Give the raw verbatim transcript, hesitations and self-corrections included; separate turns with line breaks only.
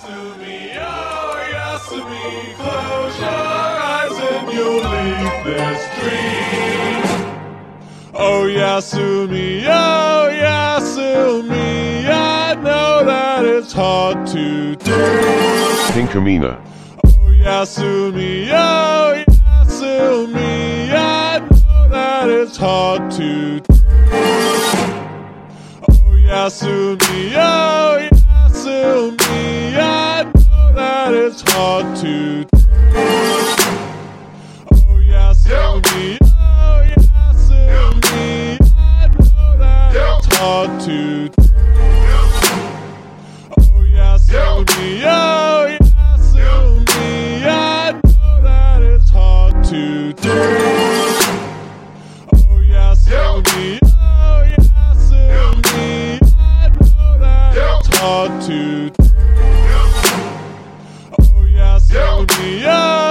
Yasumi, oh Yasumi, close your eyes and you'll leave this dream. Oh Yasumi, oh Yasumi, I know that it's hard to do.
Pinkamena.
Oh Yasumi, oh Yasumi, I know that it's hard to do. Oh Yasumi, oh Yasumi, I know that it's hard to do. Oh Yasumi, oh Yasumi, I know that it's hard to do. Oh Yasumi, oh Yasumi, I know that it's hard to do. Oh Yasumi, oh Yasumi, I know that it's hard to do. Oh Yasumi, oh